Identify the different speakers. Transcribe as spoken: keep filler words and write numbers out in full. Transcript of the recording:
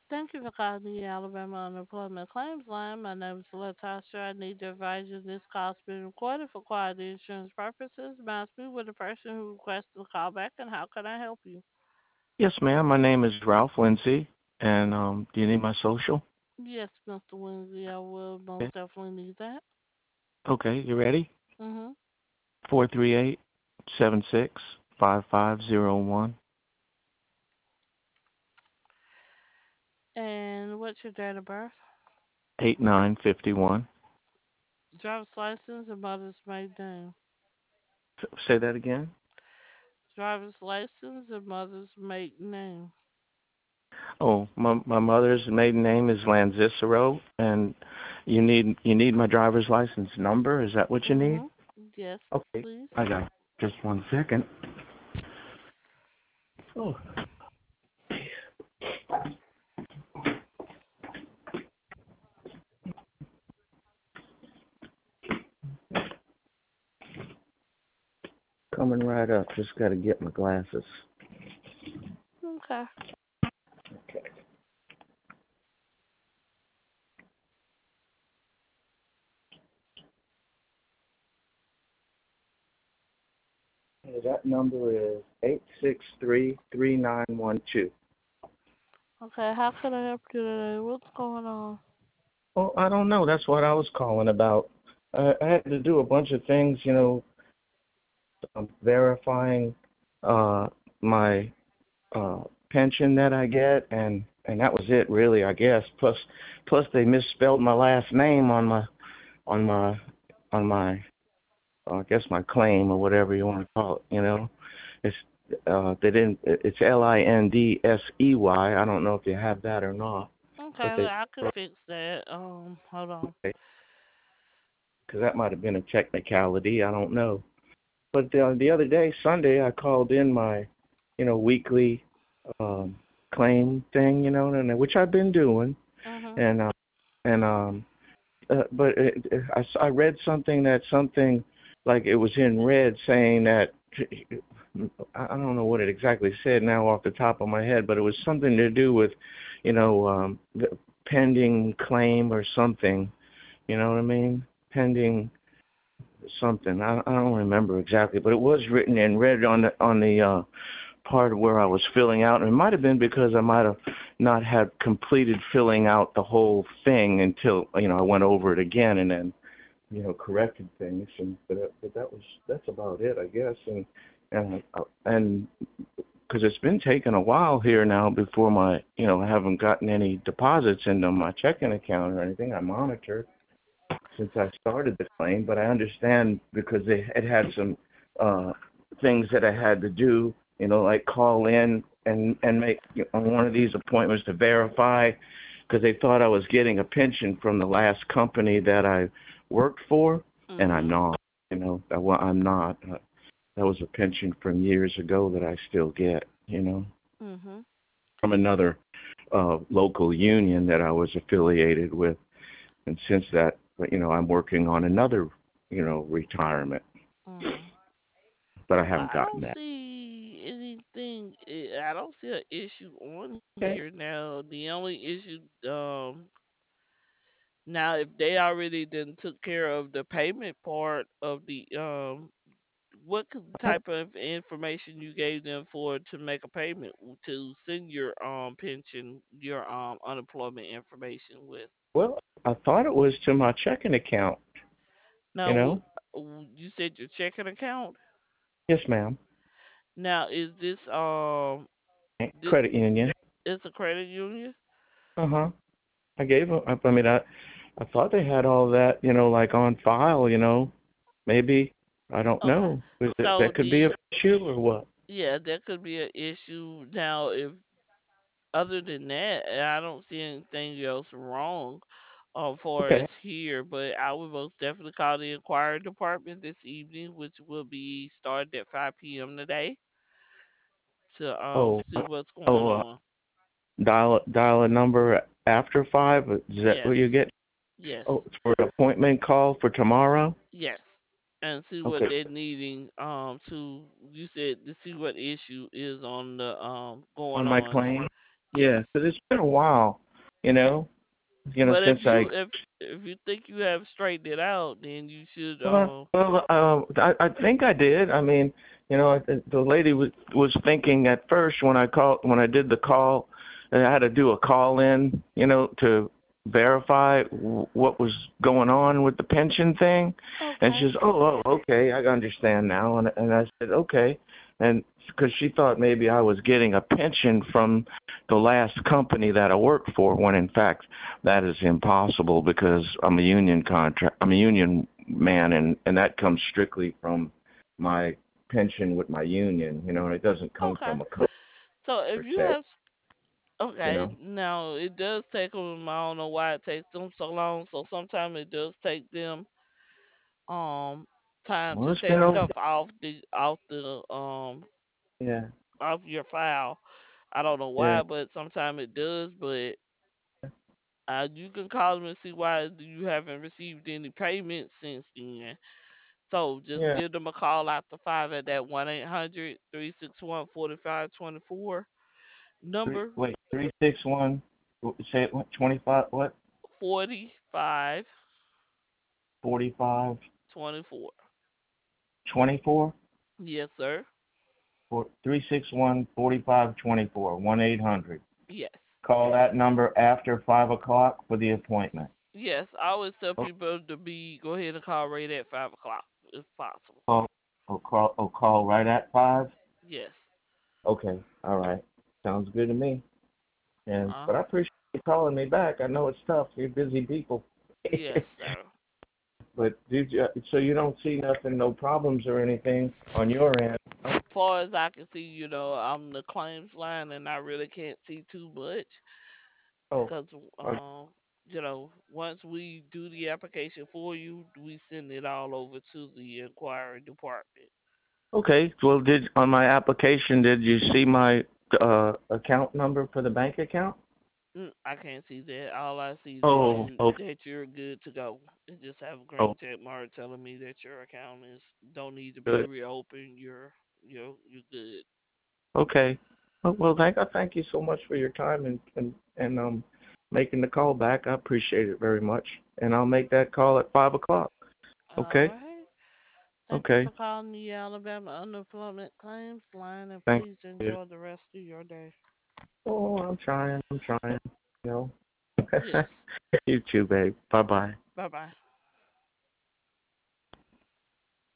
Speaker 1: Thank you for calling the Alabama Unemployment Claims Line. My name is Latasha. I need to advise you this call is being recorded for quality insurance purposes. May I speak with the person who requested the call back, and how can I help you?
Speaker 2: Yes, ma'am. My name is Ralph Lindsay, and um, do you need my social?
Speaker 1: Yes, mister Lindsay, I will
Speaker 2: Okay.
Speaker 1: most definitely need that.
Speaker 2: Okay, you ready?
Speaker 1: Mm-hmm.
Speaker 2: Four three eight seven six five five zero one
Speaker 1: And what's your date of birth?
Speaker 2: eight nine fifty one.
Speaker 1: Driver's license and mother's maiden name.
Speaker 2: Say that again.
Speaker 1: Driver's license and mother's maiden name.
Speaker 2: Oh, my my mother's maiden name is Lanzicero, and you need you need my driver's license number. Is that what you need?
Speaker 1: Mm-hmm. Yes,
Speaker 2: Okay,
Speaker 1: please.
Speaker 2: I got just one second. Oh, coming right up. Just got to get my glasses.
Speaker 1: Okay.
Speaker 2: Okay. That number is eight six three three nine one two.
Speaker 1: Okay, how can I help you today? What's going on?
Speaker 2: Well, I don't know. That's what I was calling about. I, I had to do a bunch of things, you know, um, verifying uh, my uh, pension that I get, and and that was it, really. I guess. Plus, plus they misspelled my last name on my on my on my uh, I guess my claim or whatever you want to call it. You know, it's uh, they didn't. It's L I N D S E Y. I don't know if you have that or not, but
Speaker 1: Okay,
Speaker 2: they
Speaker 1: well, I could fix that. Um, hold on.
Speaker 2: because that might have been a technicality. I don't know. But the, the other day, Sunday, I called in my, you know, weekly um, claim thing, you know, and which I've been doing,
Speaker 1: Mhm.
Speaker 2: and uh, and um, uh, but it, it, I, s- I read something that something like it was in red saying that I I don't know what it exactly said now off the top of my head, but it was something to do with, you know, um, the pending claim or something. You know what I mean? Pending something. I, I don't remember exactly, but it was written in red on the on the uh, part where I was filling out. And it might have been because I might have not had completed filling out the whole thing until you know I went over it again and then you know corrected things. And but, that- but that was that's about it, I guess. And and uh, and because it's been taking a while here now before my you know I haven't gotten any deposits into my checking account or anything. I monitor since I started the claim, but I understand because they had had some uh, things that I had to do, you know, like call in and and make you know, one of these appointments to verify, because they thought I was getting a pension from the last company that I worked for, and I'm
Speaker 1: Mhm.
Speaker 2: not. You know, I, well, I'm not. Uh, that was a pension from years ago that I still get. You know,
Speaker 1: Mhm.
Speaker 2: from another uh, local union that I was affiliated with. And since that, you know, I'm working on another, you know, retirement,
Speaker 1: Mhm.
Speaker 2: but I
Speaker 1: Well,
Speaker 2: haven't
Speaker 1: I
Speaker 2: gotten
Speaker 1: don't
Speaker 2: that.
Speaker 1: see anything. eh, I don't see an issue on
Speaker 2: Okay.
Speaker 1: here now. The only issue, um, now if they already done took care of the payment part of the um, what c- type of information you gave them for to make a payment to send your um pension, your um unemployment information with?
Speaker 2: Well, I thought it was to my checking account. You
Speaker 1: Now,
Speaker 2: know.
Speaker 1: wh- w- you said your checking account.
Speaker 2: Yes, ma'am.
Speaker 1: Now, is this um this
Speaker 2: Credit union.
Speaker 1: is a credit union?
Speaker 2: Uh huh. I gave them. I I mean, I, I thought they had all that, you know, like on file. You know, maybe I don't
Speaker 1: Okay.
Speaker 2: know. Is it,
Speaker 1: So
Speaker 2: that could be
Speaker 1: the
Speaker 2: a issue or what?
Speaker 1: yeah, that could be an issue. Now, if other than that, I don't see anything else wrong um for
Speaker 2: Okay.
Speaker 1: us here, but I would most definitely call the inquiry department this evening, which will be started at five p m today to um
Speaker 2: Oh,
Speaker 1: see what's going
Speaker 2: oh, uh,
Speaker 1: on.
Speaker 2: dial dial a number after five. Is that what
Speaker 1: Yes.
Speaker 2: you get?
Speaker 1: Yes.
Speaker 2: Oh, it's for an appointment call for tomorrow.
Speaker 1: Yes. And see what
Speaker 2: Okay.
Speaker 1: they're needing um to you said to see what issue is on the um going
Speaker 2: On my
Speaker 1: on.
Speaker 2: claim. yeah, because it's been a while, you know, you know,
Speaker 1: But if
Speaker 2: since I.
Speaker 1: you if if you think you have straightened it out, then you should
Speaker 2: Well,
Speaker 1: um
Speaker 2: well, uh, I, I think I did. I mean, you know, the the lady was was thinking at first when I called when I did the call, and I had to do a call in, you know, to verify w- what was going on with the pension thing, and she
Speaker 1: okay.
Speaker 2: says, "Oh, oh, okay, I understand now." And and I said, "Okay," and because she thought maybe I was getting a pension from the last company that I worked for, when in fact that is impossible because I'm a union contract. I'm a union man, and and that comes strictly from my pension with my union. You know, and it doesn't come
Speaker 1: Okay.
Speaker 2: from a company
Speaker 1: So if
Speaker 2: per
Speaker 1: you
Speaker 2: se.
Speaker 1: have
Speaker 2: You
Speaker 1: okay,
Speaker 2: know.
Speaker 1: now it does take them. I don't know why it takes them so long. So sometimes it does take them um time
Speaker 2: Well,
Speaker 1: to
Speaker 2: it's been
Speaker 1: take
Speaker 2: over.
Speaker 1: stuff off the off the um
Speaker 2: Yeah,
Speaker 1: off your file. I don't know
Speaker 2: yeah,
Speaker 1: why, but sometimes it does. But uh, you can call them and see why you haven't received any payments since then. So just
Speaker 2: yeah.
Speaker 1: give them a call after five at that one eight hundred three six one four five two four
Speaker 2: Three,
Speaker 1: number
Speaker 2: wait, three six one. Say it. What? Twenty five. What?
Speaker 1: forty-five
Speaker 2: Forty five.
Speaker 1: twenty-four.
Speaker 2: Twenty four.
Speaker 1: Yes, sir.
Speaker 2: Four, three six one forty five twenty four. One eight hundred.
Speaker 1: Yes.
Speaker 2: Call that number after five o'clock for the appointment.
Speaker 1: Yes. I always tell
Speaker 2: Oh,
Speaker 1: people to be go ahead and call right at five o'clock if possible.
Speaker 2: call. Oh, call. Oh, call right at five.
Speaker 1: Yes.
Speaker 2: Okay. All right. Sounds good to me. And
Speaker 1: Uh
Speaker 2: but I
Speaker 1: huh.
Speaker 2: appreciate you calling me back. I know it's tough. You're busy people.
Speaker 1: Yes, sir.
Speaker 2: But did you, so you don't see nothing, no problems or anything on your end? No?
Speaker 1: Far as I can see, you know, I'm the claims line and I really can't see too much
Speaker 2: Oh,
Speaker 1: because,
Speaker 2: uh,
Speaker 1: um, you know, once we do the application for you, we send it all over to the inquiry department.
Speaker 2: okay. Well, did on my application did you see my uh account number for the bank account?
Speaker 1: Mm, I can't see that. All I see is that
Speaker 2: Oh,
Speaker 1: you
Speaker 2: okay.
Speaker 1: that you're good to go. It just have a
Speaker 2: Oh,
Speaker 1: green check mark telling me that your account is don't need to be
Speaker 2: good.
Speaker 1: reopened. You're you're you're good.
Speaker 2: Okay. Well, well, thank I thank you so much for your time and and and um making the call back. I appreciate it very much. And I'll make that call at five o'clock.
Speaker 1: All
Speaker 2: Okay.
Speaker 1: right. Thank you
Speaker 2: Okay.
Speaker 1: for calling the Alabama Unemployment Claims Line, and
Speaker 2: Thank
Speaker 1: please
Speaker 2: you.
Speaker 1: enjoy the rest of your day.
Speaker 2: Oh, I'm trying. I'm trying. You know.
Speaker 1: Yes.
Speaker 2: You too, babe. Bye bye.
Speaker 1: Bye bye.